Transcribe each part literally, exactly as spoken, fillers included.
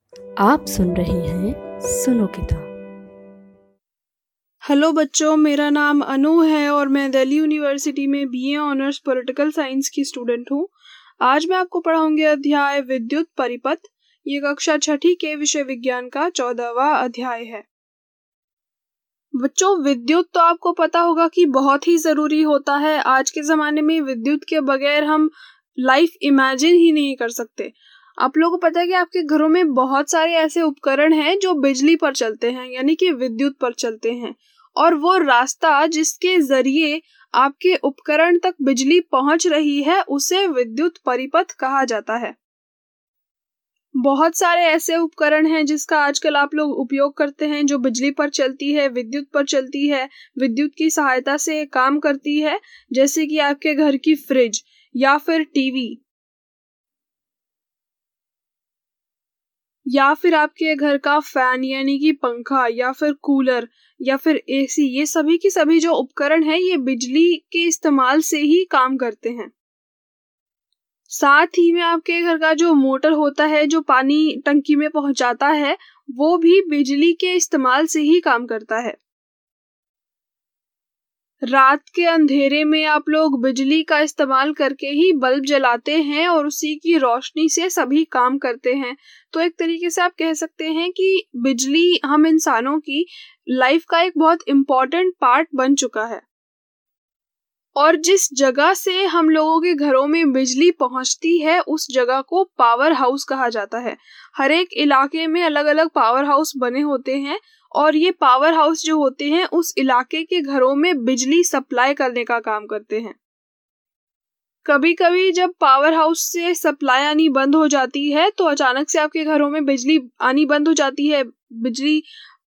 आप सुन रहे हैं सुनो किताब। हेलो बच्चों, मेरा नाम अनु है और मैं दिल्ली यूनिवर्सिटी में बीए ऑनर्स पॉलिटिकल साइंस की स्टूडेंट हूँ। आज मैं आपको पढ़ाऊंगी अध्याय विद्युत परिपथ। ये कक्षा छठी के विषय विज्ञान का चौदहवां अध्याय है। बच्चों, विद्युत तो आपको पता होगा कि बहुत ही जरूरी होता है। आज के जमाने में विद्युत के बगैर हम लाइफ इमेजिन ही नहीं कर सकते। आप लोगों को पता है कि आपके घरों में बहुत सारे ऐसे उपकरण हैं जो बिजली पर चलते हैं, यानी कि विद्युत पर चलते हैं, और वो रास्ता जिसके जरिए आपके उपकरण तक बिजली पहुंच रही है उसे विद्युत परिपथ कहा जाता है। बहुत सारे ऐसे उपकरण हैं जिसका आजकल आप लोग उपयोग करते हैं, जो बिजली पर चलती है, विद्युत पर चलती है, विद्युत की सहायता से काम करती है, जैसे कि आपके घर की फ्रिज या फिर टीवी या फिर आपके घर का फैन यानी कि पंखा या फिर कूलर या फिर एसी। ये सभी की सभी जो उपकरण हैं ये बिजली के इस्तेमाल से ही काम करते हैं। साथ ही में आपके घर का जो मोटर होता है जो पानी टंकी में पहुंचाता है वो भी बिजली के इस्तेमाल से ही काम करता है। रात के अंधेरे में आप लोग बिजली का इस्तेमाल करके ही बल्ब जलाते हैं और उसी की रोशनी से सभी काम करते हैं। तो एक तरीके से आप कह सकते हैं कि बिजली हम इंसानों की लाइफ का एक बहुत इम्पोर्टेंट पार्ट बन चुका है। और जिस जगह से हम लोगों के घरों में बिजली पहुंचती है उस जगह को पावर हाउस कहा जाता है। हर एक इलाके में अलग अलग पावर हाउस बने होते हैं और ये पावर हाउस जो होते हैं उस इलाके के घरों में बिजली सप्लाई करने का काम करते हैं। कभी कभी जब पावर हाउस से सप्लाई आनी बंद हो जाती है तो अचानक से आपके घरों में बिजली आनी बंद हो जाती है, बिजली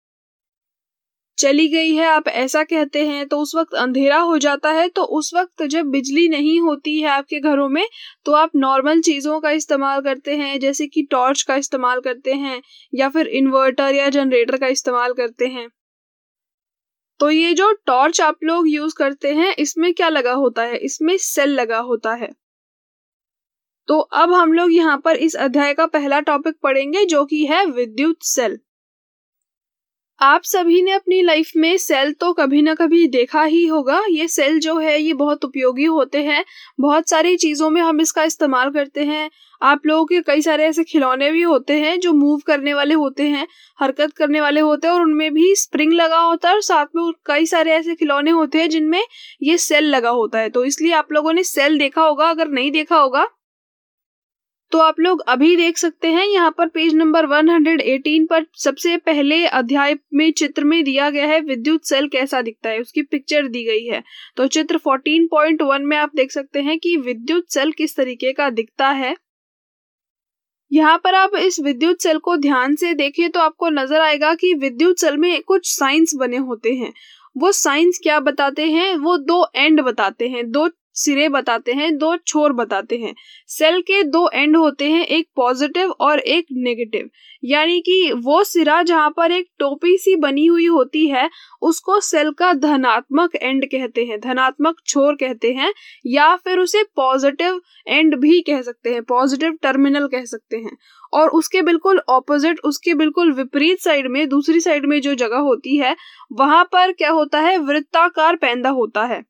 चली गई है आप ऐसा कहते हैं, तो उस वक्त अंधेरा हो जाता है। तो उस वक्त जब बिजली नहीं होती है आपके घरों में तो आप नॉर्मल चीजों का इस्तेमाल करते हैं, जैसे कि टॉर्च का इस्तेमाल करते हैं या फिर इन्वर्टर या जनरेटर का इस्तेमाल करते हैं। तो ये जो टॉर्च आप लोग यूज करते हैं इसमें क्या लगा होता है? इसमें सेल लगा होता है। तो अब हम लोग यहाँ पर इस अध्याय का पहला टॉपिक पढ़ेंगे जो कि है विद्युत सेल। आप सभी ने अपनी लाइफ में सेल तो कभी ना कभी देखा ही होगा। ये सेल जो है ये बहुत उपयोगी होते हैं, बहुत सारी चीजों में हम इसका इस्तेमाल करते हैं। आप लोगों के कई सारे ऐसे खिलौने भी होते हैं जो मूव करने वाले होते हैं, हरकत करने वाले होते हैं, और उनमें भी स्प्रिंग लगा होता है और साथ में कई सारे ऐसे खिलौने होते हैं जिनमें ये सेल लगा होता है। तो इसलिए आप लोगों ने सेल देखा होगा। अगर नहीं देखा होगा तो आप लोग अभी देख सकते हैं। यहाँ पर पेज नंबर एक सौ अठारह पर सबसे पहले अध्याय में चित्र में दिया गया है विद्युत सेल कैसा दिखता है, उसकी पिक्चर दी गई है। तो चित्र चौदह पॉइंट एक में आप देख सकते हैं कि विद्युत सेल किस तरीके का दिखता है। यहाँ पर आप इस विद्युत सेल को ध्यान से देखें तो आपको नजर आएगा कि विद्युत सेल में कुछ साइंस बने होते हैं। वो साइंस क्या बताते हैं? वो दो एंड बताते हैं, दो सिरे बताते हैं, दो छोर बताते हैं। सेल के दो एंड होते हैं, एक पॉजिटिव और एक नेगेटिव, यानी कि वो सिरा जहां पर एक टोपी सी बनी हुई होती है उसको सेल का धनात्मक एंड कहते हैं, धनात्मक छोर कहते हैं, या फिर उसे पॉजिटिव एंड भी कह सकते हैं, पॉजिटिव टर्मिनल कह सकते हैं। और उसके बिल्कुल ऑपोजिट, उसके बिल्कुल विपरीत साइड में, दूसरी साइड में जो जगह होती है वहां पर क्या होता है? वृत्ताकार पैंदा होता है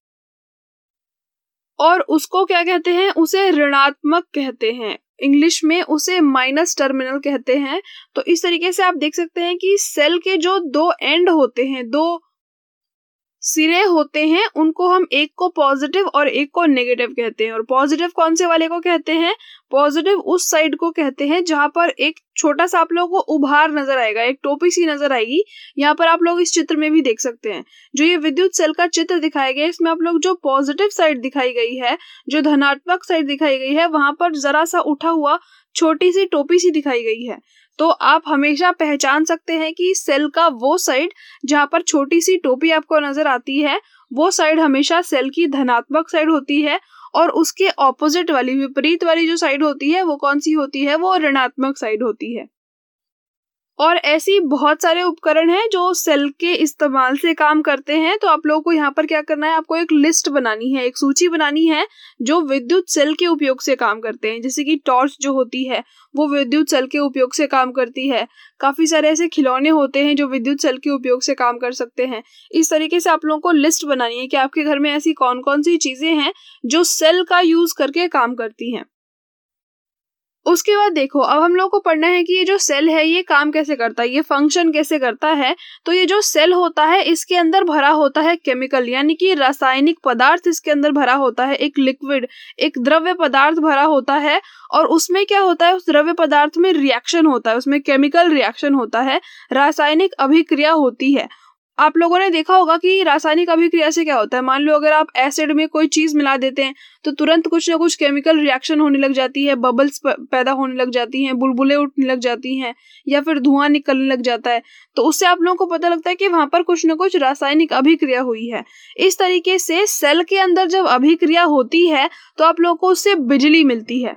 और उसको क्या कहते हैं? उसे ऋणात्मक कहते हैं, इंग्लिश में उसे माइनस टर्मिनल कहते हैं। तो इस तरीके से आप देख सकते हैं कि सेल के जो दो एंड होते हैं, दो सिरे होते हैं, उनको हम एक को पॉजिटिव और एक को नेगेटिव कहते हैं। और पॉजिटिव कौन से वाले को कहते हैं? पॉजिटिव उस साइड को कहते हैं जहां पर एक छोटा सा आप लोगों को उभार नजर आएगा, एक टोपी सी नजर आएगी। यहाँ पर आप लोग इस चित्र में भी देख सकते हैं। जो ये विद्युत सेल का चित्र दिखाया गया है इसमें आप लोग जो पॉजिटिव साइड दिखाई गई है, जो धनात्मक साइड दिखाई गई है, वहां पर जरा सा उठा हुआ छोटी सी टोपी सी दिखाई गई है। तो आप हमेशा पहचान सकते हैं कि सेल का वो साइड जहां पर छोटी सी टोपी आपको नजर आती है वो साइड हमेशा सेल की धनात्मक साइड होती है, और उसके ऑपोजिट वाली, विपरीत वाली जो साइड होती है वो कौन सी होती है? वो ऋणात्मक साइड होती है। और ऐसी बहुत सारे उपकरण हैं जो सेल के इस्तेमाल से काम करते हैं। तो आप लोगों को यहाँ पर क्या करना है, आपको एक लिस्ट बनानी है, एक सूची बनानी है जो विद्युत सेल के उपयोग से काम करते हैं। जैसे कि टॉर्च जो होती है वो विद्युत सेल के उपयोग से काम करती है। काफी सारे ऐसे खिलौने होते हैं जो विद्युत सेल के उपयोग से काम कर सकते हैं। इस तरीके से आप लोगों को लिस्ट बनानी है कि आपके घर में ऐसी कौन कौन सी चीजें हैं जो सेल का यूज करके काम करती हैं। उसके बाद देखो, अब हम लोग को पढ़ना है कि ये जो सेल है ये काम कैसे करता है, ये फंक्शन कैसे करता है। तो ये जो सेल होता है इसके अंदर भरा होता है केमिकल, यानी कि रासायनिक पदार्थ इसके अंदर भरा होता है। एक लिक्विड, एक द्रव्य पदार्थ भरा होता है और उसमें क्या होता है, उस द्रव्य पदार्थ में रिएक्शन होता है, उसमें केमिकल रिएक्शन होता है, रासायनिक अभिक्रिया होती है। आप लोगों ने देखा होगा कि रासायनिक अभिक्रिया से क्या होता है। मान लो अगर आप एसिड में कोई चीज मिला देते हैं तो तुरंत कुछ ना कुछ केमिकल रिएक्शन होने लग जाती है, बबल्स पैदा होने लग जाती हैं, बुलबुले उठने लग जाती हैं या फिर धुआं निकलने लग जाता है। तो उससे आप लोगों को पता लगता है कि वहां पर कुछ ना कुछ रासायनिक अभिक्रिया हुई है। इस तरीके से सेल के अंदर जब अभिक्रिया होती है तो आप लोगों को उससे बिजली मिलती है,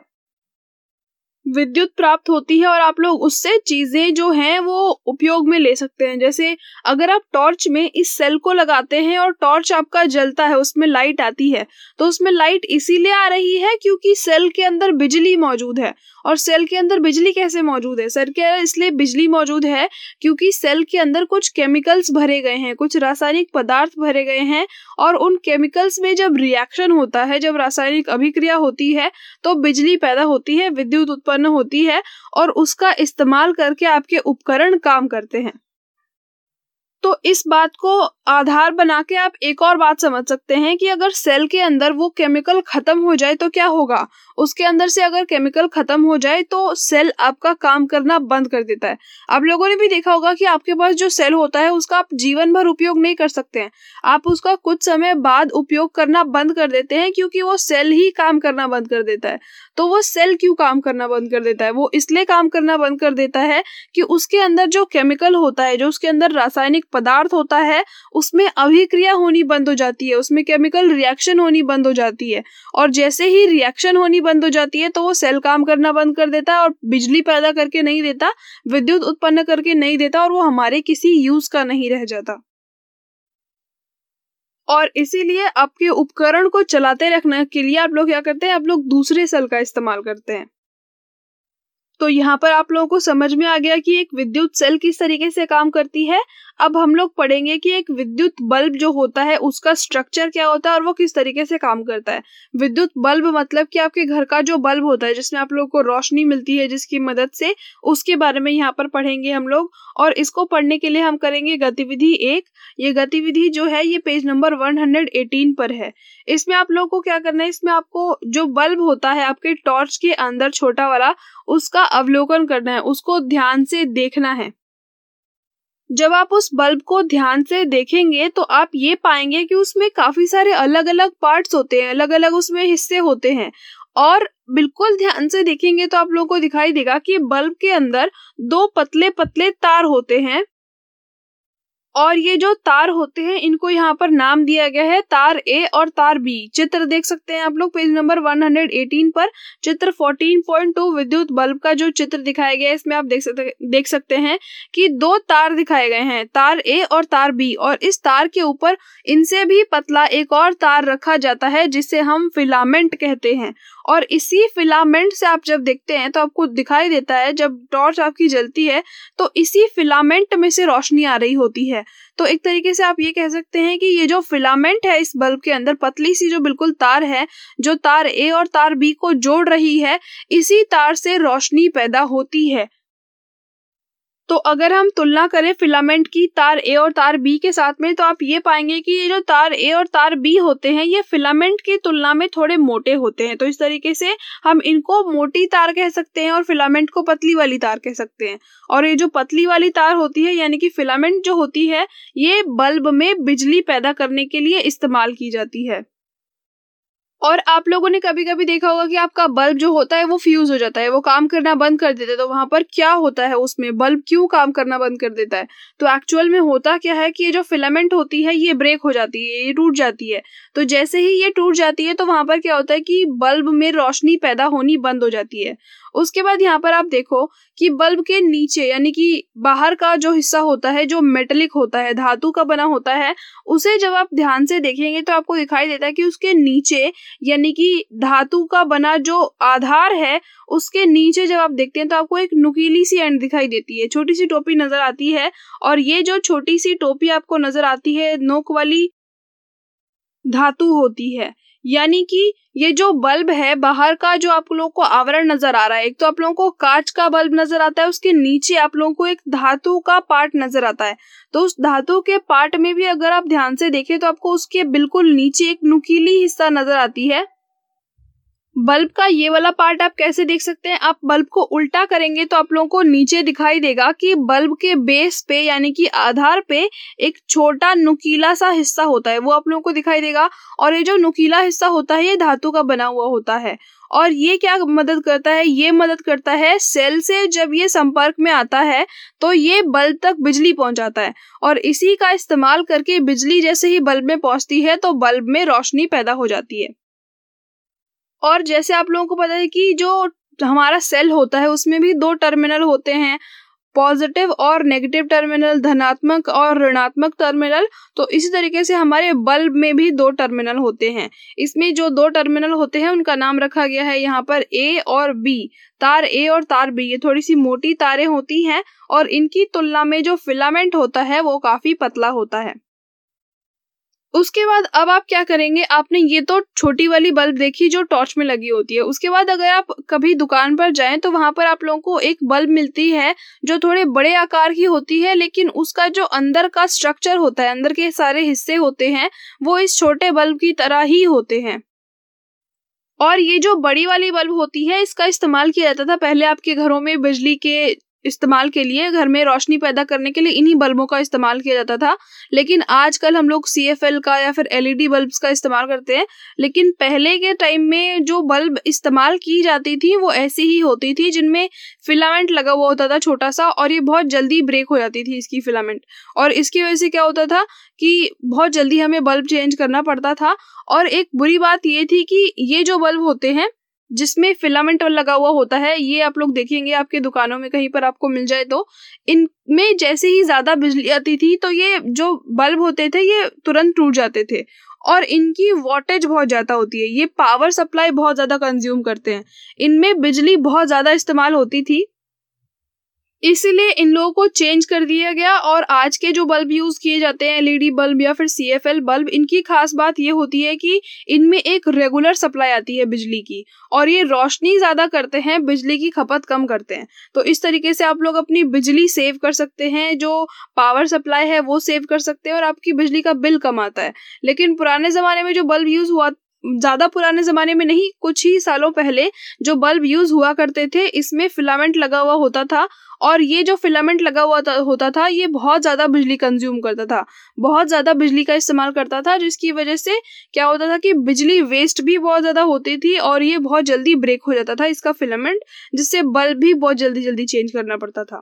विद्युत प्राप्त होती है और आप लोग उससे चीजें जो हैं वो उपयोग में ले सकते हैं। जैसे अगर आप टॉर्च में इस सेल को लगाते हैं और टॉर्च आपका जलता है, उसमें लाइट आती है, तो उसमें लाइट इसीलिए आ रही है क्योंकि सेल के अंदर बिजली मौजूद है। और सेल के अंदर बिजली कैसे मौजूद है, सेल के अंदर इसलिए बिजली मौजूद है क्योंकि सेल के अंदर कुछ केमिकल्स भरे गए हैं, कुछ रासायनिक पदार्थ भरे गए हैं और उन केमिकल्स में जब रिएक्शन होता है, जब रासायनिक अभिक्रिया होती है तो बिजली पैदा होती है, विद्युत उत्पन्न होती है और उसका इस्तेमाल करके आपके उपकरण काम करते हैं। तो इस बात को आधार बना के आप एक और बात समझ सकते हैं कि अगर सेल के अंदर वो केमिकल खत्म हो जाए तो क्या होगा। उसके अंदर से अगर केमिकल खत्म हो जाए तो सेल आपका काम करना बंद कर देता है। आप लोगों ने भी देखा होगा कि आपके पास जो सेल होता है उसका आप जीवन भर उपयोग नहीं कर सकते हैं, आप उसका कुछ समय बाद उपयोग करना बंद कर देते हैं क्योंकि वो सेल ही काम करना बंद कर देता है। तो वो सेल क्यों काम करना बंद कर देता है, वो इसलिए काम करना बंद कर देता है कि उसके अंदर जो केमिकल होता है, जो उसके अंदर रासायनिक पदार्थ होता है, उसमें अभिक्रिया होनी बंद हो जाती है, उसमें केमिकल रिएक्शन होनी बंद हो जाती है। और जैसे ही रिएक्शन होनी बंद हो जाती है तो वो सेल काम करना बंद कर देता है और बिजली पैदा करके नहीं देता, विद्युत उत्पन्न करके नहीं देता और वो हमारे किसी यूज का नहीं रह जाता। और इसीलिए आपके उपकरण को चलाते रखने के लिए आप लोग क्या करते हैं, आप लोग दूसरे सेल का इस्तेमाल करते हैं। तो यहाँ पर आप लोगों को समझ में आ गया कि एक विद्युत सेल किस तरीके से काम करती है। अब हम लोग पढ़ेंगे कि एक विद्युत बल्ब जो होता है उसका स्ट्रक्चर क्या होता है और वो किस तरीके से काम करता है। विद्युत बल्ब मतलब कि आपके घर का जो बल्ब होता है जिसमें आप लोगों को रोशनी मिलती है जिसकी मदद से, उसके बारे में यहाँ पर पढ़ेंगे हम लोग। और इसको पढ़ने के लिए हम करेंगे गतिविधि एक। ये गतिविधि जो है ये page number one hundred eighteen पर है। इसमें आप लोगों को क्या करना है, इसमें आपको जो बल्ब होता है आपके टॉर्च के अंदर छोटा वाला, उसका अवलोकन करना है, उसको ध्यान से देखना है। जब आप उस बल्ब को ध्यान से देखेंगे तो आप ये पाएंगे कि उसमें काफी सारे अलग अलग पार्ट्स होते हैं, अलग अलग उसमें हिस्से होते हैं। और बिल्कुल ध्यान से देखेंगे तो आप लोगों को दिखाई देगा कि बल्ब के अंदर दो पतले पतले तार होते हैं और ये जो तार होते हैं इनको यहाँ पर नाम दिया गया है तार ए और तार बी। चित्र देख सकते हैं आप लोग page number one hundred eighteen पर, चित्र फोर्टीन पॉइंट टू विद्युत बल्ब का जो चित्र दिखाया गया है इसमें आप देख सकते देख सकते हैं कि दो तार दिखाए गए हैं, तार ए और तार बी। और इस तार के ऊपर इनसे भी पतला एक और तार रखा जाता है जिसे हम फिलामेंट कहते हैं। और इसी फिलामेंट से आप जब देखते हैं तो आपको दिखाई देता है, जब टॉर्च आपकी जलती है तो इसी फिलामेंट में से रोशनी आ रही होती है। तो एक तरीके से आप ये कह सकते हैं कि ये जो फिलामेंट है इस बल्ब के अंदर, पतली सी जो बिल्कुल तार है जो तार ए और तार बी को जोड़ रही है, इसी तार से रोशनी पैदा होती है। तो अगर हम तुलना करें फिलामेंट की तार ए और तार बी के साथ में तो आप ये पाएंगे कि ये जो तार ए और तार बी होते हैं ये फिलामेंट की तुलना में थोड़े मोटे होते हैं। तो इस तरीके से हम इनको मोटी तार कह सकते हैं और फिलामेंट को पतली वाली तार कह सकते हैं। और ये जो पतली वाली तार होती है यानी कि फिलामेंट जो होती है ये बल्ब में बिजली पैदा करने के लिए इस्तेमाल की जाती है। और आप लोगों ने कभी कभी देखा होगा कि आपका बल्ब जो होता है वो फ्यूज हो जाता है, वो काम करना बंद कर देता है। तो वहां पर क्या होता है, उसमें बल्ब क्यों काम करना बंद कर देता है? तो एक्चुअल में होता क्या है कि ये जो फिलामेंट होती है ये ब्रेक हो जाती है, ये टूट जाती है। तो जैसे ही ये टूट जाती है तो वहां पर क्या होता है कि बल्ब में रोशनी पैदा होनी बंद हो जाती है। उसके बाद यहाँ पर आप देखो कि बल्ब के नीचे यानी कि बाहर का जो हिस्सा होता है जो मेटेलिक होता है, धातु का बना होता है, उसे जब आप ध्यान से देखेंगे तो आपको दिखाई देता है कि उसके नीचे यानी कि धातु का बना जो आधार है उसके नीचे जब आप देखते हैं तो आपको एक नुकीली सी एंड दिखाई देती है, छोटी सी टोपी नजर आती है। और ये जो छोटी सी टोपी आपको नजर आती है नोक वाली धातु होती है। यानी कि ये जो बल्ब है बाहर का जो आप लोगों को आवरण नजर आ रहा है, एक तो आप लोगों को कांच का बल्ब नजर आता है, उसके नीचे आप लोगों को एक धातु का पार्ट नजर आता है। तो उस धातु के पार्ट में भी अगर आप ध्यान से देखें तो आपको उसके बिल्कुल नीचे एक नुकीली हिस्सा नजर आती है। बल्ब का ये वाला पार्ट आप कैसे देख सकते हैं, आप बल्ब को उल्टा करेंगे तो आप लोगों को नीचे दिखाई देगा कि बल्ब के बेस पे यानी कि आधार पे एक छोटा नुकीला सा हिस्सा होता है, वो आप लोगों को दिखाई देगा। और ये जो नुकीला हिस्सा होता है ये धातु का बना हुआ होता है। और ये क्या मदद करता है, ये मदद करता है सेल से जब ये संपर्क में आता है तो ये बल्ब तक बिजली पहुंचाता है, और इसी का इस्तेमाल करके बिजली जैसे ही बल्ब में पहुंचती है तो बल्ब में रोशनी पैदा हो जाती है। और जैसे आप लोगों को पता है कि जो हमारा सेल होता है उसमें भी दो टर्मिनल होते हैं, पॉजिटिव और नेगेटिव टर्मिनल, धनात्मक और ऋणात्मक टर्मिनल। तो इसी तरीके से हमारे बल्ब में भी दो टर्मिनल होते हैं। इसमें जो दो टर्मिनल होते हैं उनका नाम रखा गया है यहाँ पर ए और बी, तार ए और तार बी। ये थोड़ी सी मोटी तारें होती हैं और इनकी तुलना में जो फिलामेंट होता है वो काफी पतला होता है। उसके बाद अब आप क्या करेंगे, आपने ये तो छोटी वाली बल्ब देखी जो टॉर्च में लगी होती है। उसके बाद अगर आप कभी दुकान पर जाएं तो वहां पर आप लोगों को एक बल्ब मिलती है जो थोड़े बड़े आकार की होती है, लेकिन उसका जो अंदर का स्ट्रक्चर होता है, अंदर के सारे हिस्से होते हैं वो इस छोटे बल्ब की तरह ही होते हैं। और ये जो बड़ी वाली बल्ब होती है इसका इस्तेमाल किया जाता था पहले आपके घरों में बिजली के इस्तेमाल के लिए, घर में रोशनी पैदा करने के लिए इन्हीं बल्बों का इस्तेमाल किया जाता था। लेकिन आजकल हम लोग सी एफ एल का या फिर एल ई डी बल्ब्स का इस्तेमाल करते हैं। लेकिन पहले के टाइम में जो बल्ब इस्तेमाल की जाती थी वो ऐसी ही होती थी जिनमें फिलामेंट लगा हुआ होता था छोटा सा, और ये बहुत जल्दी ब्रेक हो जाती थी इसकी फिलामेंट। और इसकी वजह से क्या होता था कि बहुत जल्दी हमें बल्ब चेंज करना पड़ता था। और एक बुरी बात ये थी कि ये जो बल्ब होते हैं जिसमें फिलामेंट लगा हुआ होता है, ये आप लोग देखेंगे आपके दुकानों में कहीं पर आपको मिल जाए तो इनमें जैसे ही ज्यादा बिजली आती थी तो ये जो बल्ब होते थे ये तुरंत टूट जाते थे और इनकी वोल्टेज बहुत ज्यादा होती है। ये पावर सप्लाई बहुत ज्यादा कंज्यूम करते हैं, इनमें बिजली बहुत ज्यादा इस्तेमाल होती थी, इसीलिए इन लोगों को चेंज कर दिया गया। और आज के जो बल्ब यूज किए जाते हैं एल ई डी बल्ब या फिर सी एफ एल बल्ब, इनकी खास बात ये होती है कि इनमें एक रेगुलर सप्लाई आती है बिजली की, और ये रोशनी ज्यादा करते हैं, बिजली की खपत कम करते हैं। तो इस तरीके से आप लोग अपनी बिजली सेव कर सकते हैं, जो पावर सप्लाई है वो सेव कर सकते हैं और आपकी बिजली का बिल कम आता है। लेकिन पुराने जमाने में जो बल्ब यूज हुआ, ज्यादा पुराने जमाने में नहीं, कुछ ही सालों पहले जो बल्ब यूज हुआ करते थे इसमें फिलामेंट लगा हुआ होता था, और ये जो फिलामेंट लगा हुआ होता था ये बहुत ज्यादा बिजली कंज्यूम करता था, बहुत ज्यादा बिजली का इस्तेमाल करता था, जिसकी वजह से क्या होता था कि बिजली वेस्ट भी बहुत ज्यादा होती थी और ये बहुत जल्दी ब्रेक हो जाता था इसका फिलामेंट, जिससे बल्ब भी बहुत जल्दी जल्दी चेंज करना पड़ता था।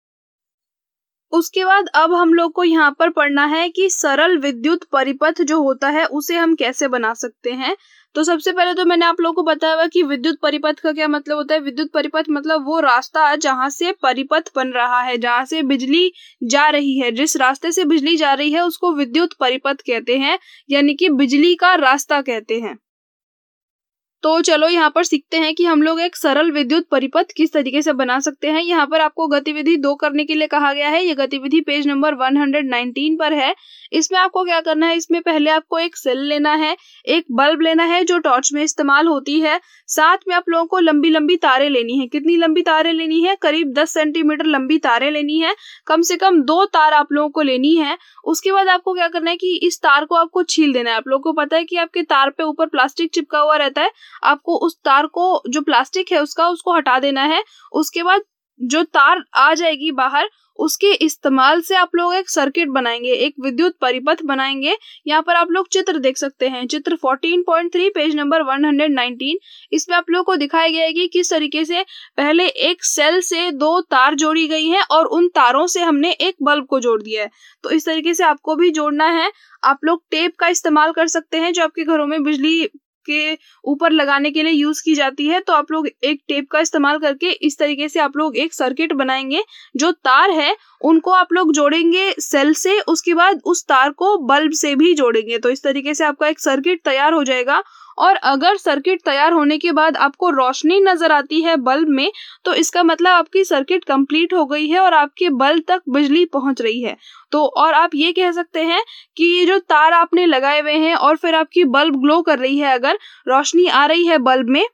उसके बाद अब हम लोग को यहाँ पर पढ़ना है कि सरल विद्युत परिपथ जो होता है उसे हम कैसे बना सकते हैं। तो सबसे पहले तो मैंने आप लोगों को बताया हुआ कि विद्युत परिपथ का क्या मतलब होता है। विद्युत परिपथ मतलब वो रास्ता जहाँ से परिपथ बन रहा है, जहाँ से बिजली जा रही है, जिस रास्ते से बिजली जा रही है उसको विद्युत परिपथ कहते हैं, यानी कि बिजली का रास्ता कहते हैं। तो चलो यहाँ पर सीखते हैं कि हम लोग एक सरल विद्युत परिपथ किस तरीके से बना सकते हैं। यहाँ पर आपको गतिविधि दो करने के लिए कहा गया है। ये गतिविधि पेज नंबर एक सौ उन्नीस पर है। इसमें आपको क्या करना है, इसमें पहले आपको एक सेल लेना है, एक बल्ब लेना है जो टॉर्च में इस्तेमाल होती है, साथ में आप लोगों को लंबी लंबी तारें लेनी है। कितनी लंबी तारें लेनी है, करीब दस सेंटीमीटर लंबी तारें लेनी है, कम से कम दो तार आप लोगों को लेनी है। उसके बाद आपको क्या करना है कि इस तार को आपको छील देना है। आप लोगों को पता है कि आपके तार पे ऊपर प्लास्टिक चिपका हुआ रहता है, आपको उस तार को, जो प्लास्टिक है उसका, उसको हटा देना है। उसके बाद जो तार आ जाएगी बाहर, उसके इस्तेमाल से आप लोग एक सर्किट बनाएंगे, एक विद्युत परिपथ बनाएंगे। यहाँ पर आप लोग चित्र देख सकते हैं, चित्र चौदह पॉइंट तीन पेज नंबर एक सौ उन्नीस। इसमें आप लोग को दिखाया गया है कि किस तरीके से पहले एक सेल से दो तार जोड़ी गई है और उन तारों से हमने एक बल्ब को जोड़ दिया है। तो इस तरीके से आपको भी जोड़ना है। आप लोग टेप का इस्तेमाल कर सकते हैं, जो आपके घरों में बिजली के ऊपर लगाने के लिए यूज की जाती है। तो आप लोग एक टेप का इस्तेमाल करके इस तरीके से आप लोग एक सर्किट बनाएंगे। जो तार है उनको आप लोग जोड़ेंगे सेल से, उसके बाद उस तार को बल्ब से भी जोड़ेंगे। तो इस तरीके से आपका एक सर्किट तैयार हो जाएगा। और अगर सर्किट तैयार होने के बाद आपको रोशनी नजर आती है बल्ब में, तो इसका मतलब आपकी सर्किट कंप्लीट हो गई है और आपके बल्ब तक बिजली पहुंच रही है। तो और आप ये कह सकते हैं कि ये जो तार आपने लगाए हुए हैं और फिर आपकी बल्ब ग्लो कर रही है, अगर रोशनी आ रही है बल्ब में,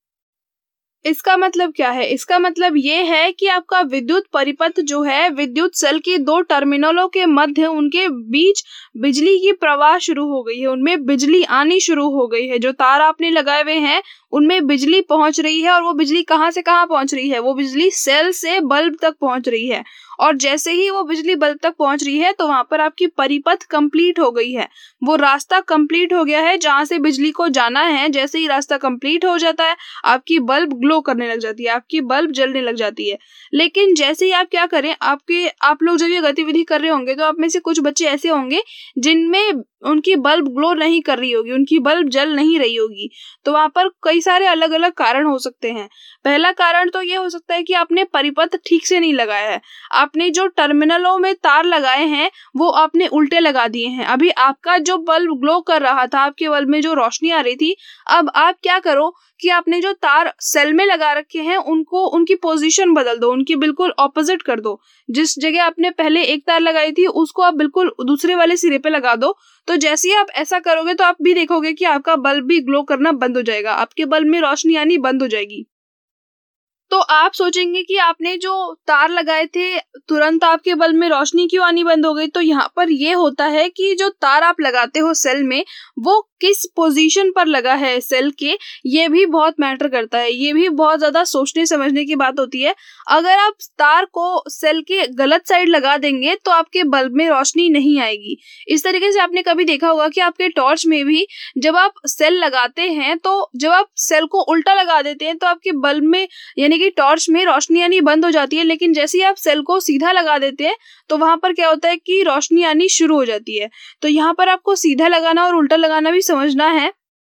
इसका मतलब क्या है? इसका मतलब ये है कि आपका विद्युत परिपथ जो है विद्युत सेल के दो टर्मिनलों के मध्य उनके बीच बिजली की प्रवाह शुरू हो गई है, उनमें बिजली आनी शुरू हो गई है। जो तार आपने लगाए हुए हैं उनमें बिजली पहुंच रही है। और वो बिजली कहां से कहां पहुंच रही है? वो बिजली सेल से बल्ब तक पहुंच रही है। और जैसे ही वो बिजली बल्ब तक पहुंच रही है तो वहां पर आपकी परिपथ कंप्लीट हो गई है, वो रास्ता कंप्लीट हो गया है जहां से बिजली को जाना है। जैसे ही रास्ता कंप्लीट हो जाता है आपकी बल्ब ग्लो करने लग जाती है, आपकी बल्ब जलने लग जाती है। लेकिन जैसे ही आप क्या करें, आपके आप लोग जब ये गतिविधि कर रहे होंगे तो आप में से कुछ बच्चे ऐसे होंगे जिनमें उनकी बल्ब ग्लो नहीं कर रही होगी, उनकी बल्ब जल नहीं रही होगी। तो वहां पर कई सारे अलग अलग कारण हो सकते हैं। पहला कारण तो ये हो सकता है कि आपने परिपथ ठीक से नहीं लगाया है, आपने जो टर्मिनलों में तार लगाए हैं वो आपने उल्टे लगा दिए हैं। अभी आपका जो बल्ब ग्लो कर रहा था, आपके बल्ब में जो रोशनी आ रही थी, अब आप क्या करो कि आपने जो तार सेल में लगा रखे हैं उनको उनकी पोजीशन बदल दो, उनकी बिल्कुल ऑपोजिट कर दो। जिस जगह आपने पहले एक तार लगाई थी उसको आप बिल्कुल दूसरे वाले सिरे पे लगा दो। तो जैसे ही आप ऐसा करोगे तो आप भी देखोगे कि आपका बल्ब भी ग्लो करना बंद हो जाएगा, आपके बल्ब में रोशनी आनी बंद हो जाएगी। तो आप सोचेंगे कि आपने जो तार लगाए थे तुरंत आपके बल्ब में रोशनी क्यों आनी बंद हो गई? तो यहाँ पर ये होता है कि जो तार आप लगाते हो सेल में वो किस पोजीशन पर लगा है सेल के, ये भी बहुत मैटर करता है। ये भी बहुत ज्यादा सोचने समझने की बात होती है। अगर आप तार को सेल के गलत साइड लगा देंगे तो आपके बल्ब में रोशनी नहीं आएगी। इस तरीके से आपने कभी देखा होगा कि आपके टॉर्च में भी जब आप सेल लगाते हैं तो जब आप सेल को उल्टा लगा देते हैं तो आपके बल्ब में यानी कि टॉर्च में रोशनी आनी बंद हो जाती है। लेकिन जैसे ही आप सेल को सीधा लगा देते हैं तो वहां पर क्या होता है कि रोशनी आनी शुरू हो जाती है। तो यहाँ पर आपको सीधा लगाना और उल्टा लगाना भी समझना है।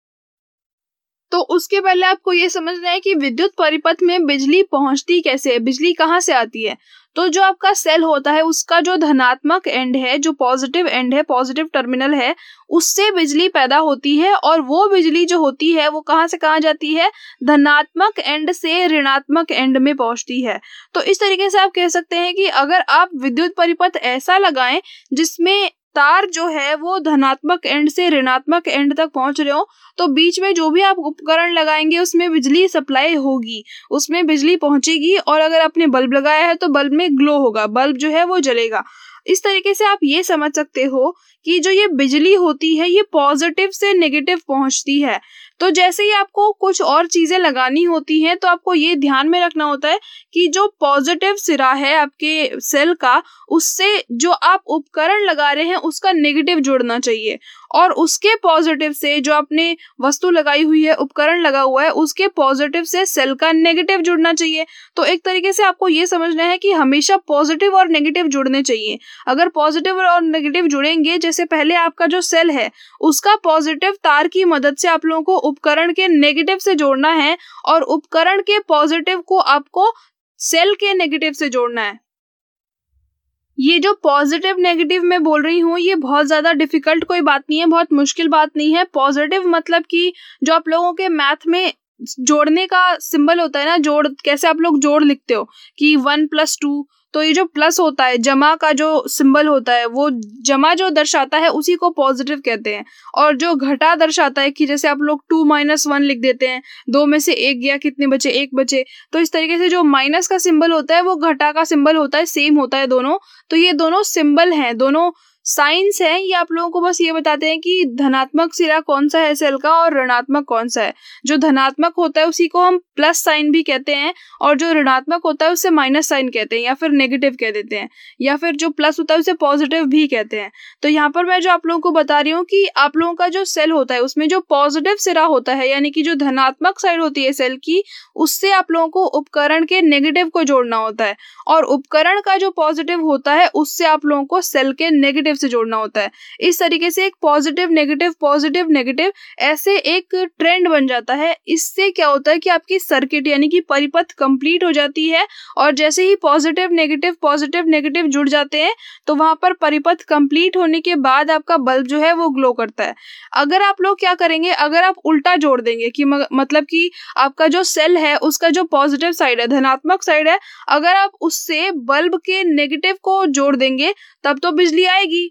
तो उसके पहले आपको ये समझना है कि विद्युत परिपथ में बिजली पहुंचती कैसे है, बिजली कहाँ से आती है। तो जो आपका सेल होता है उसका जो धनात्मक एंड है, जो पॉजिटिव एंड है, पॉजिटिव टर्मिनल है, उससे बिजली पैदा होती है। और वो बिजली जो होती है वो कहाँ से कहाँ जाती है? धनात्मक एंड से ऋणात्मक एंड में पहुंचती है। तो इस तरीके से आप कह सकते हैं कि अगर आप विद्युत परिपथ ऐसा लगाएं जिसमें तार जो है वो धनात्मक एंड से ऋणात्मक एंड तक पहुंच रहे हो, तो बीच में जो भी आप उपकरण लगाएंगे उसमें बिजली सप्लाई होगी, उसमें बिजली पहुंचेगी। और अगर आपने बल्ब लगाया है तो बल्ब में ग्लो होगा, बल्ब जो है वो जलेगा। इस तरीके से आप ये समझ सकते हो कि जो ये बिजली होती है ये पॉजिटिव से नेगेटिव पहुंचती है। तो जैसे ही आपको कुछ और चीजें लगानी होती हैं तो आपको ये ध्यान में रखना होता है कि जो पॉजिटिव सिरा है आपके सेल का, उससे जो आप उपकरण लगा रहे हैं उसका नेगेटिव जुड़ना चाहिए। और उसके पॉजिटिव से जो आपने वस्तु लगाई हुई है, उपकरण लगा हुआ है, उसके पॉजिटिव से सेल का नेगेटिव जुड़ना चाहिए। तो एक तरीके से आपको ये समझना है कि हमेशा पॉजिटिव और नेगेटिव जुड़ने चाहिए। अगर पॉजिटिव और नेगेटिव जुड़ेंगे, जैसे पहले आपका जो सेल है उसका पॉजिटिव तार की मदद से आप लोगों को उपकरण के नेगेटिव से जोड़ना है और उपकरण के पॉजिटिव को आपको सेल के नेगेटिव से जोड़ना है। ये जो पॉजिटिव नेगेटिव मैं बोल रही हूँ ये बहुत ज्यादा डिफिकल्ट कोई बात नहीं है, बहुत मुश्किल बात नहीं है। पॉजिटिव मतलब कि जो आप लोगों के मैथ में जोड़ने का सिंबल होता है ना, जोड़ कैसे आप लोग जोड़ लिखते हो कि वन प्लस टू, तो ये जो प्लस होता है, जमा का जो सिंबल होता है, वो जमा जो दर्शाता है उसी को पॉजिटिव कहते हैं। और जो घटा दर्शाता है कि जैसे आप लोग टू माइनस वन लिख देते हैं, दो में से एक गया, कितने बचे? एक बचे। तो इस तरीके से जो माइनस का सिंबल होता है वो घटा का सिंबल होता है, सेम होता है दोनों। तो ये दोनों सिंबल हैं, दोनों साइंस है। ये आप लोगों को बस ये बताते हैं कि धनात्मक सिरा कौन सा है सेल का और ऋणात्मक कौन सा है। जो धनात्मक होता है उसी को हम प्लस साइन भी कहते हैं और जो ऋणात्मक होता है उसे माइनस साइन कहते हैं या फिर नेगेटिव कह देते हैं, या फिर जो प्लस होता है उसे पॉजिटिव भी कहते हैं। तो यहाँ पर मैं जो आप लोगों को बता रही हूँ कि आप लोगों का जो सेल होता है उसमें जो पॉजिटिव सिरा होता है यानी कि जो धनात्मक साइड होती है सेल की, उससे आप लोगों को उपकरण के नेगेटिव को जोड़ना होता है और उपकरण का जो पॉजिटिव होता है उससे आप लोगों को सेल के नेगेटिव से जोड़ना होता है। इस तरीके से एक पॉजिटिव नेगेटिव पॉजिटिव नेगेटिव ऐसे एक ट्रेंड बन जाता है। इससे क्या होता है कि आपकी सर्किट यानी कि परिपथ कंप्लीट हो जाती है, और जैसे ही पॉजिटिव नेगेटिव पॉजिटिव नेगेटिव जुड़ जाते हैं तो वहां पर परिपथ कंप्लीट होने के बाद आपका बल्ब जो है वो ग्लो करता है। अगर आप लोग क्या करेंगे, अगर आप उल्टा जोड़ देंगे कि मतलब कि आपका जो सेल है उसका जो पॉजिटिव साइड है, धनात्मक साइड है, अगर आप उससे बल्ब के नेगेटिव को जोड़ देंगे तब तो बिजली आएगी।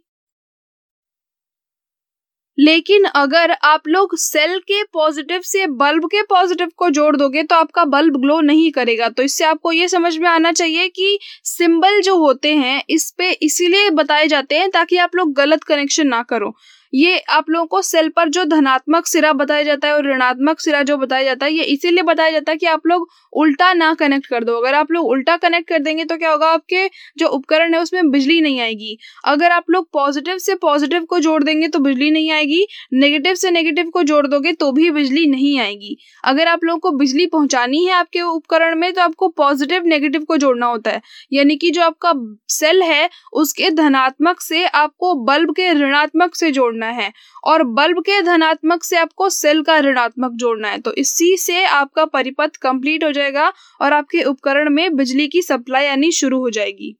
लेकिन अगर आप लोग सेल के पॉजिटिव से बल्ब के पॉजिटिव को जोड़ दोगे तो आपका बल्ब ग्लो नहीं करेगा। तो इससे आपको ये समझ में आना चाहिए कि सिंबल जो होते हैं इस पे इसीलिए बताए जाते हैं ताकि आप लोग गलत कनेक्शन ना करो। ये आप लोगों को सेल पर जो धनात्मक सिरा बताया जाता है और ऋणात्मक सिरा जो बताया जाता है, ये इसीलिए बताया जाता है कि आप लोग उल्टा ना कनेक्ट कर दो। अगर आप लोग उल्टा कनेक्ट कर देंगे तो क्या होगा, आपके जो उपकरण है उसमें बिजली नहीं आएगी। अगर आप लोग पॉजिटिव से पॉजिटिव को जोड़ देंगे तो बिजली नहीं आएगी, नेगेटिव से नेगेटिव को जोड़ दोगे तो भी बिजली नहीं आएगी। अगर आप लोगों को बिजली पहुंचानी है आपके उपकरण में तो आपको पॉजिटिव नेगेटिव को जोड़ना होता है, यानी कि जो आपका सेल है उसके धनात्मक से आपको बल्ब के ऋणात्मक से जोड़ना है और बल्ब के धनात्मक से आपको सेल का ऋणात्मक जोड़ना है। तो इसी से आपका परिपथ कंप्लीट हो जाएगा और आपके उपकरण में बिजली की सप्लाई आनी शुरू हो जाएगी।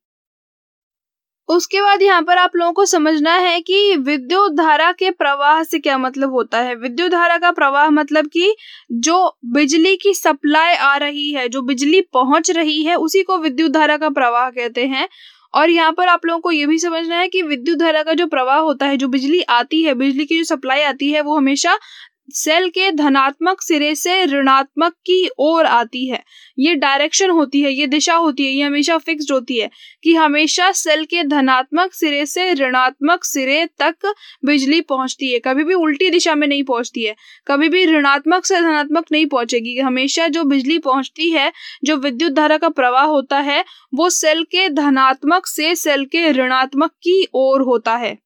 उसके बाद यहाँ पर आप लोगों को समझना है कि विद्युत धारा के प्रवाह से क्या मतलब होता है। विद्युत धारा का प्रवाह मतलब कि जो बिजली की सप्लाई आ रही है, जो बिजली पहुंच रही है, उसी को विद्युत धारा का प्रवाह कहते हैं। और यहाँ पर आप लोगों को ये भी समझना है कि विद्युत धारा का जो प्रवाह होता है, जो बिजली आती है, बिजली की जो सप्लाई आती है, वो हमेशा सेल के धनात्मक सिरे से ऋणात्मक की ओर आती है। ये डायरेक्शन होती है, ये दिशा होती है, ये हमेशा फिक्स्ड होती है कि हमेशा सेल के धनात्मक सिरे से ऋणात्मक सिरे तक बिजली पहुंचती है। कभी भी उल्टी दिशा में नहीं पहुंचती है, कभी भी ऋणात्मक से धनात्मक नहीं पहुंचेगी। हमेशा जो बिजली पहुंचती है, जो विद्युत धारा का प्रवाह होता है, वो सेल के धनात्मक से सेल के ऋणात्मक की ओर होता है।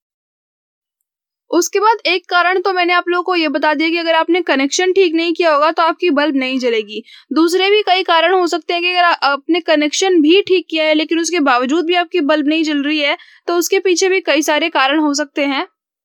उसके बाद एक कारण तो मैंने आप लोगों को ये बता दिया कि अगर आपने कनेक्शन ठीक नहीं किया होगा तो आपकी बल्ब नहीं जलेगी। दूसरे भी कई कारण हो सकते हैं कि अगर आपने कनेक्शन भी ठीक किया है लेकिन उसके बावजूद भी आपकी बल्ब नहीं जल रही है तो उसके पीछे भी कई सारे कारण हो सकते हैं।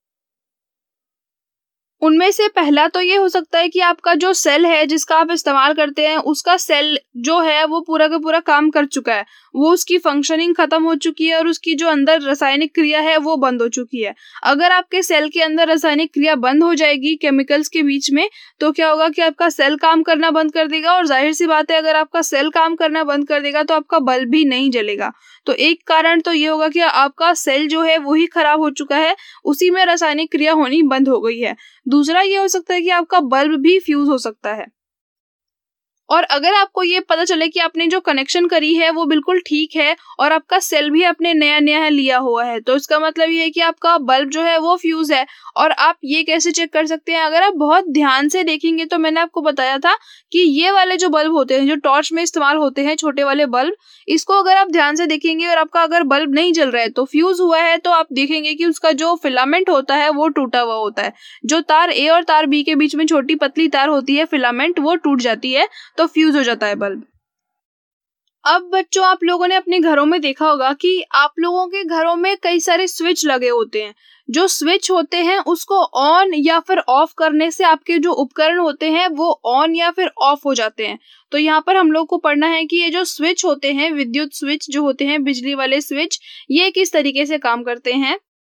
उनमें से पहला तो ये हो सकता है कि आपका जो सेल है जिसका आप इस्तेमाल करते हैं, उसका सेल जो है वो पूरा का पूरा काम कर चुका है, वो उसकी फंक्शनिंग खत्म हो चुकी है और उसकी जो अंदर रासायनिक क्रिया है वो बंद हो चुकी है। अगर आपके सेल के अंदर रासायनिक क्रिया बंद हो जाएगी केमिकल्स के बीच में, तो क्या होगा कि आपका सेल काम करना बंद कर देगा, और जाहिर सी बात है अगर आपका सेल काम करना बंद कर देगा तो आपका बल्ब भी नहीं जलेगा। तो एक कारण तो ये होगा कि आपका सेल जो है वो ही खराब हो चुका है, उसी में रासायनिक क्रिया होनी बंद हो गई है। दूसरा ये हो सकता है कि आपका बल्ब भी फ्यूज हो सकता है। और अगर आपको ये पता चले कि आपने जो कनेक्शन करी है वो बिल्कुल ठीक है और आपका सेल भी आपने नया नया लिया हुआ है, तो इसका मतलब ये है कि आपका बल्ब जो है वो फ्यूज है। और आप ये कैसे चेक कर सकते हैं, अगर आप बहुत ध्यान से देखेंगे तो मैंने आपको बताया था कि ये वाले जो बल्ब होते हैं, जो टॉर्च में इस्तेमाल होते हैं, छोटे वाले बल्ब, इसको अगर आप ध्यान से देखेंगे और आपका अगर बल्ब नहीं जल रहा है तो फ्यूज हुआ है, तो आप देखेंगे कि उसका जो फिलामेंट होता है वो टूटा हुआ होता है। जो तार ए और तार बी के बीच में छोटी पतली तार होती है फिलामेंट, वो टूट जाती है तो फ्यूज हो जाता है बल्ब। अब बच्चों, आप लोगों ने अपने घरों में देखा होगा कि आप लोगों के घरों में कई सारे स्विच लगे होते हैं। जो स्विच होते हैं उसको ऑन या फिर ऑफ करने से आपके जो उपकरण होते हैं वो ऑन या फिर ऑफ हो जाते हैं। तो यहाँ पर हम लोग को पढ़ना है कि ये जो स्विच होते हैं, विद्युत स्विच जो होते हैं, बिजली वाले स्विच, ये किस तरीके से काम करते हैं।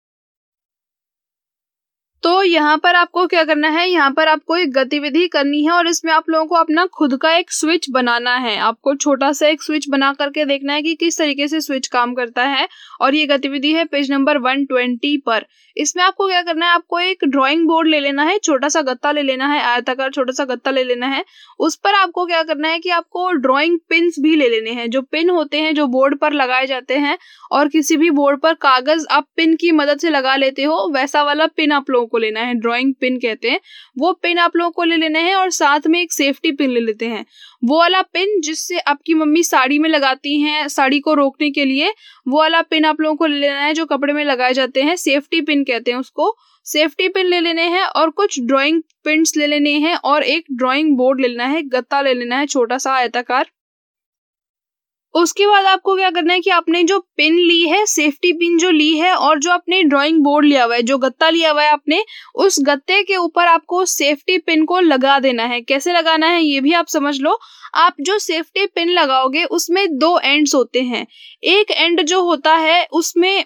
तो यहाँ पर आपको क्या करना है, यहाँ पर आपको एक गतिविधि करनी है और इसमें आप लोगों को अपना खुद का एक स्विच बनाना है। आपको छोटा सा एक स्विच बना करके देखना है कि किस तरीके से स्विच काम करता है। और ये गतिविधि है पेज नंबर वन ट्वेंटी पर। इसमें आपको क्या करना है, आपको एक ड्राइंग बोर्ड ले लेना है, छोटा सा गत्ता ले लेना है, आयताकार छोटा सा गत्ता ले लेना है। उस पर आपको क्या करना है कि आपको ड्राइंग पिन्स भी ले लेने हैं। जो पिन होते हैं जो बोर्ड पर लगाए जाते हैं, और किसी भी बोर्ड पर कागज आप पिन की मदद से लगा लेते हो, वैसा वाला पिन आप लोगों को लेना है, ड्राइंग पिन कहते हैं। वो पिन आप लोगों को ले लेना है और साथ में एक सेफ्टी पिन ले लेते हैं। वो वाला पिन जिससे आपकी मम्मी साड़ी में लगाती हैं साड़ी को रोकने के लिए, वो वाला पिन आप लोगों को ले लेना है जो कपड़े में लगाए जाते हैं, सेफ्टी पिन कहते हैं उसको। सेफ्टी पिन ले लेने हैं और कुछ ड्राइंग पिन्स ले लेने हैं और एक ड्राइंग बोर्ड ले लेना है, गत्ता ले लेना है छोटा सा आयताकार। उसके बाद आपको क्या करना है कि आपने जो पिन ली है, सेफ्टी पिन जो ली है, और जो आपने ड्राइंग बोर्ड लिया हुआ है, जो गत्ता लिया हुआ है आपने, उस गत्ते के ऊपर आपको सेफ्टी पिन को लगा देना है। कैसे लगाना है ये भी आप समझ लो। आप जो सेफ्टी पिन लगाओगे उसमें दो एंड्स होते हैं। एक एंड जो होता है उसमें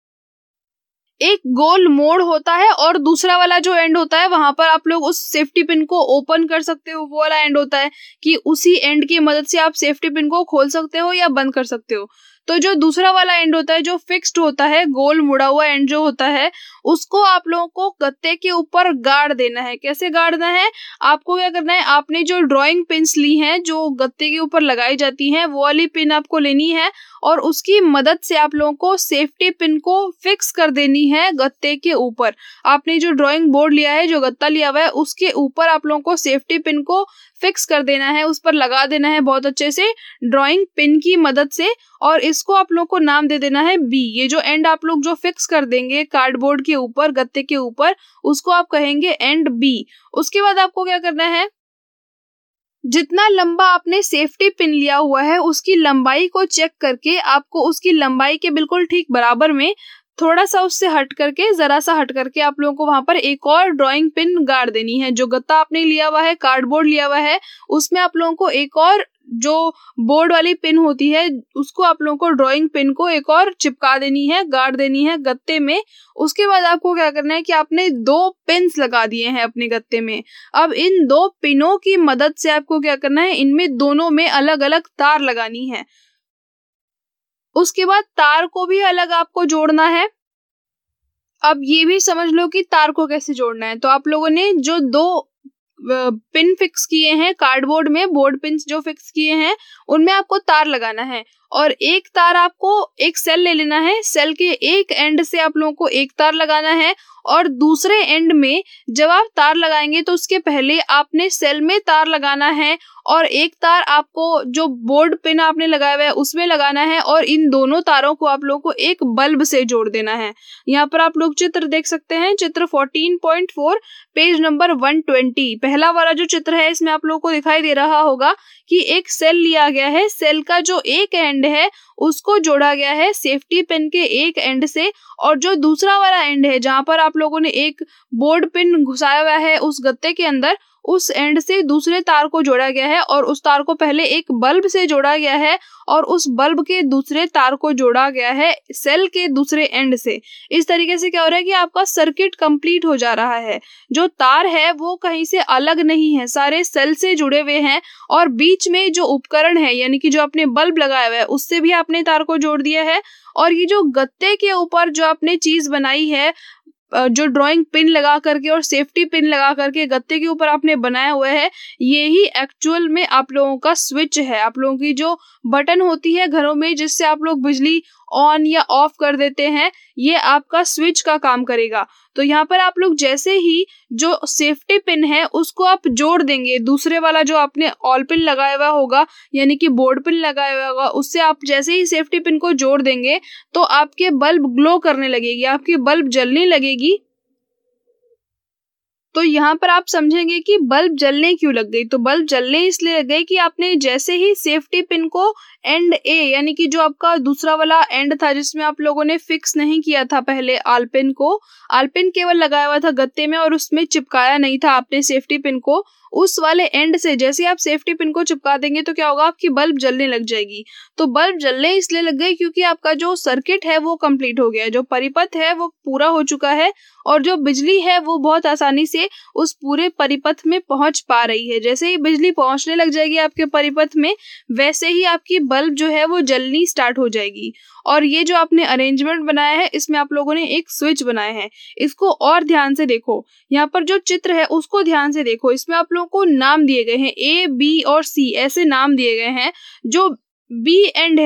एक गोल मोड़ होता है, और दूसरा वाला जो एंड होता है वहां पर आप लोग उस सेफ्टी पिन को ओपन कर सकते हो। वो वाला एंड होता है कि उसी एंड की मदद से आप सेफ्टी पिन को खोल सकते हो या बंद कर सकते हो। तो जो दूसरा वाला एंड होता है, जो फिक्स्ड होता है, गोल मुड़ा हुआ एंड जो होता है, उसको आप लोगों को गत्ते के ऊपर गाड़ देना है। कैसे गाड़ना है? आपको क्या करना है, आपने जो ड्राइंग पिन्स ली हैं जो गत्ते के ऊपर लगाई जाती हैं, वो वाली पिन आपको लेनी है, और उसकी मदद से आप लोगों को सेफ्टी पिन को फिक्स कर देनी है गत्ते के ऊपर। आपने जो ड्राइंग बोर्ड लिया है, जो गत्ता लिया हुआ है, उसके ऊपर आप लोगों को सेफ्टी पिन को फिक्स कर देना है, उस पर लगा देना है बहुत अच्छे से ड्राइंग पिन की मदद से, और इसको आप लोगों को नाम दे देना है बी। ये जो एंड आप लोग जो फिक्स कर देंगे कार्डबोर्ड के ऊपर, गत्ते के ऊपर, उसको आप कहेंगे एंड बी। उसके बाद आपको क्या करना है, जितना लंबा आपने सेफ्टी पिन लिया हुआ है उसकी लंबाई को चेक करके आपको उसकी लंबाई के बिल्कुल ठीक बराबर में थोड़ा सा उससे हट करके, जरा सा हट करके आप लोगों को वहां पर एक और ड्राइंग पिन गाड़ देनी है। जो गत्ता आपने लिया हुआ है, कार्डबोर्ड लिया हुआ है, उसमें आप लोगों को एक और जो बोर्ड वाली पिन होती है, उसको आप लोगों को ड्राइंग पिन को एक और चिपका देनी है, गाड़ देनी है गत्ते में। उसके बाद आपको क्या करना है कि आपने दो पिन्स लगा दिए हैं अपने गत्ते में। अब इन दो पिनों की मदद से आपको क्या करना है, इनमें दोनों में अलग अलग तार लगानी है। उसके बाद तार को भी अलग आपको जोड़ना है। अब ये भी समझ लो कि तार को कैसे जोड़ना है। तो आप लोगों ने जो दो पिन फिक्स किए हैं कार्डबोर्ड में, बोर्ड पिन्स जो फिक्स किए हैं, उनमें आपको तार लगाना है, और एक तार आपको एक सेल ले लेना है। सेल के एक एंड से आप लोगों को एक तार लगाना है, और दूसरे एंड में जब आप तार लगाएंगे तो उसके पहले आपने सेल में तार लगाना है, और एक तार आपको जो बोर्ड पिन आपने लगाया हुआ है उसमें लगाना है, और इन दोनों तारों को आप लोगों को एक बल्ब से जोड़ देना है। यहाँ पर आप लोग चित्र देख सकते हैं, चित्र चौदह पॉइंट चार, पेज नंबर एक सौ बीस। पहला वाला जो चित्र है इसमें आप लोगों को दिखाई दे रहा होगा कि एक सेल लिया गया है, सेल का जो एक एंड है उसको जोड़ा गया है सेफ्टी पिन के एक एंड से, और जो दूसरा वाला एंड है जहां पर आप लोगों ने एक बोर्ड पिन घुसाया हुआ है उस गत्ते के अंदर, उस एंड से दूसरे तार को जोड़ा गया है, और उस तार को पहले एक बल्ब से जोड़ा गया है, और उस बल्ब के दूसरे तार को जोड़ा गया है सेल के दूसरे एंड से। इस तरीके से क्या हो रहा है कि आपका सर्किट कंप्लीट हो जा रहा है। जो तार है वो कहीं से अलग नहीं है, सारे सेल से जुड़े हुए हैं, और बीच में जो उपकरण है यानी कि जो आपने बल्ब लगाया हुआ है उससे भी आपने तार को जोड़ दिया है, और ये जो गत्ते के ऊपर जो आपने चीज बनाई है, जो ड्राइंग पिन लगा करके और सेफ्टी पिन लगा करके गत्ते के ऊपर आपने बनाया हुआ है, ये ही एक्चुअल में आप लोगों का स्विच है। आप लोगों की जो बटन होती है घरों में जिससे आप लोग बिजली ऑन या ऑफ कर देते हैं, ये आपका स्विच का काम करेगा। तो यहाँ पर आप लोग जैसे ही जो सेफ्टी पिन है उसको आप जोड़ देंगे, दूसरे वाला जो आपने ऑल पिन लगाया हुआ होगा यानी कि बोर्ड पिन लगाया हुआ होगा, उससे आप जैसे ही सेफ्टी पिन को जोड़ देंगे तो आपके बल्ब ग्लो करने लगेगी, आपकी बल्ब जलने लगेगी। तो यहाँ पर आप समझेंगे कि बल्ब जलने क्यों लग गई। तो बल्ब जलने इसलिए लग गई कि आपने जैसे ही सेफ्टी पिन को एंड ए यानी कि जो आपका दूसरा वाला एंड था जिसमें आप लोगों ने फिक्स नहीं किया था पहले आलपिन को, आलपिन केवल लगाया हुआ था गत्ते में और उसमें चिपकाया नहीं था आपने सेफ्टी पिन को, उस वाले एंड से जैसे आप सेफ्टी पिन को चिपका देंगे तो क्या होगा, आपकी बल्ब जलने लग जाएगी। तो बल्ब जलने इसलिए लग गई क्योंकि आपका जो सर्किट है वो कंप्लीट हो गया है, जो परिपथ है वो पूरा हो चुका है, और जो बिजली है वो बहुत आसानी से उस पूरे परिपथ में पहुंच पा रही है। जैसे ही बिजली पहुंचने लग जाएगी आपके परिपथ में, वैसे ही आपकी बल्ब जो है वो जलनी स्टार्ट हो जाएगी। और ये जो आपने अरेंजमेंट बनाया है इसमें आप लोगों ने एक स्विच बनाया है, इसको और ध्यान से देखो। यहाँ पर जो चित्र है उसको ध्यान से देखो, इसमें आप लोगों को नाम दिए गए हैं, ए बी और सी ऐसे नाम दिए गए हैं। जो बी एंड है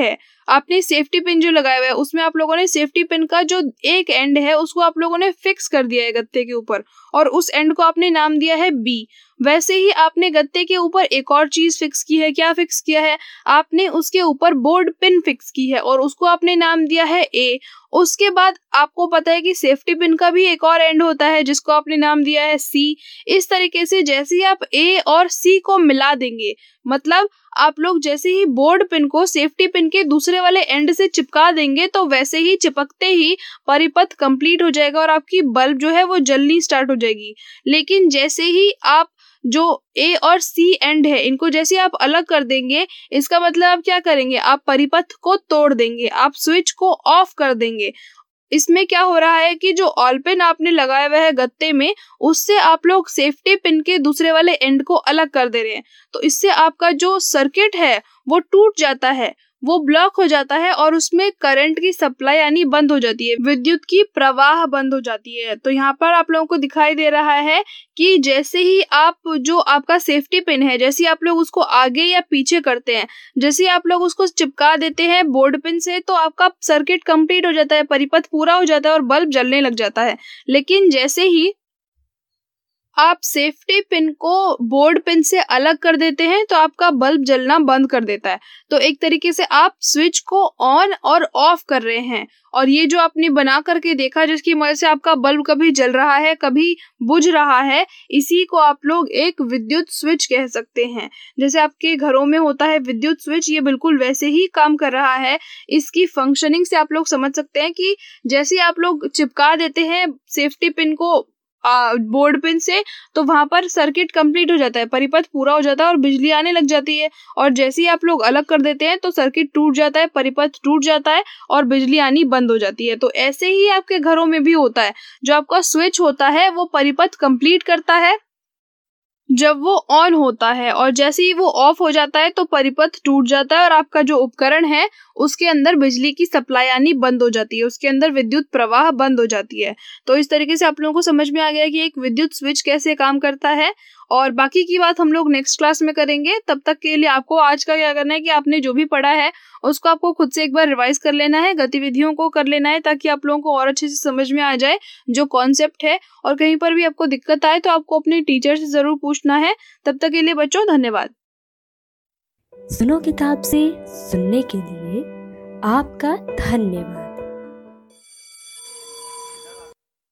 आपने सेफ्टी पिन जो लगाया हुआ है उसमें आप लोगों ने सेफ्टी पिन का जो एक एंड है उसको आप लोगों ने फिक्स कर दिया है गत्ते के ऊपर और उस एंड को आपने नाम दिया है बी। वैसे ही आपने गत्ते के ऊपर एक और चीज फिक्स की है। क्या फिक्स किया है? आपने उसके ऊपर बोर्ड पिन फिक्स की है और उसको आपने नाम दिया है ए। उसके बाद आपको पता है कि सेफ्टी पिन का भी एक और एंड होता है जिसको आपने नाम दिया है सी। इस तरीके से जैसे ही आप ए और सी को मिला देंगे, मतलब आप लोग जैसे ही बोर्ड पिन को सेफ्टी पिन के दूसरे वाले एंड से चिपका देंगे तो वैसे ही चिपकते ही परिपथ कंप्लीट हो जाएगा और आपकी बल्ब जो है वो जलनी स्टार्ट हो जाएगी। लेकिन जैसे ही आप जो ए और सी एंड है इनको जैसे आप अलग कर देंगे, इसका मतलब आप क्या करेंगे? आप परिपथ को तोड़ देंगे, आप स्विच को ऑफ कर देंगे। इसमें क्या हो रहा है कि जो ऑल पिन आपने लगाया हुआ है गत्ते में उससे आप लोग सेफ्टी पिन के दूसरे वाले एंड को अलग कर दे रहे हैं। तो इससे आपका जो सर्किट है वो टूट जाता है, वो ब्लॉक हो जाता है और उसमें करंट की सप्लाई यानी बंद हो जाती है, विद्युत की प्रवाह बंद हो जाती है। तो यहाँ पर आप लोगों को दिखाई दे रहा है कि जैसे ही आप जो आपका सेफ्टी पिन है जैसे ही आप लोग उसको आगे या पीछे करते हैं, जैसे ही आप लोग उसको चिपका देते हैं बोर्ड पिन से तो आपका सर्किट कंप्लीट हो जाता है, परिपथ पूरा हो जाता है और बल्ब जलने लग जाता है। लेकिन जैसे ही आप सेफ्टी पिन को बोर्ड पिन से अलग कर देते हैं तो आपका बल्ब जलना बंद कर देता है। तो एक तरीके से आप स्विच को ऑन और ऑफ कर रहे हैं और ये जो आपने बना करके देखा जिसकी वजह से आपका बल्ब कभी जल रहा है कभी बुझ रहा है, इसी को आप लोग एक विद्युत स्विच कह सकते हैं। जैसे आपके घरों में होता है विद्युत स्विच, ये बिल्कुल वैसे ही काम कर रहा है। इसकी फंक्शनिंग से आप लोग समझ सकते हैं कि जैसे आप लोग चिपका देते हैं सेफ्टी पिन को बोर्ड पिन से तो वहां पर सर्किट कंप्लीट हो जाता है, परिपथ पूरा हो जाता है और बिजली आने लग जाती है। और जैसे ही आप लोग अलग कर देते हैं तो सर्किट टूट जाता है, परिपथ टूट जाता है और बिजली आनी बंद हो जाती है। तो ऐसे ही आपके घरों में भी होता है, जो आपका स्विच होता है वो परिपथ कंप्लीट करता है जब वो ऑन होता है और जैसे ही वो ऑफ हो जाता है तो परिपथ टूट जाता है और आपका जो उपकरण है उसके अंदर बिजली की सप्लाई आनी बंद हो जाती है, उसके अंदर विद्युत प्रवाह बंद हो जाती है। तो इस तरीके से आप लोगों को समझ में आ गया कि एक विद्युत स्विच कैसे काम करता है और बाकी की बात हम लोग नेक्स्ट क्लास में करेंगे। तब तक के लिए आपको आज का क्या करना है कि आपने जो भी पढ़ा है उसको आपको खुद से एक बार रिवाइज कर लेना है, गतिविधियों को कर लेना है ताकि आप लोगों को और अच्छे से समझ में आ जाए जो कॉन्सेप्ट है। और कहीं पर भी आपको दिक्कत आए तो आपको अपने टीचर से जरूर पूछना है। तब तक के लिए बच्चों धन्यवाद। सुनो किताब से सुनने के लिए आपका धन्यवाद।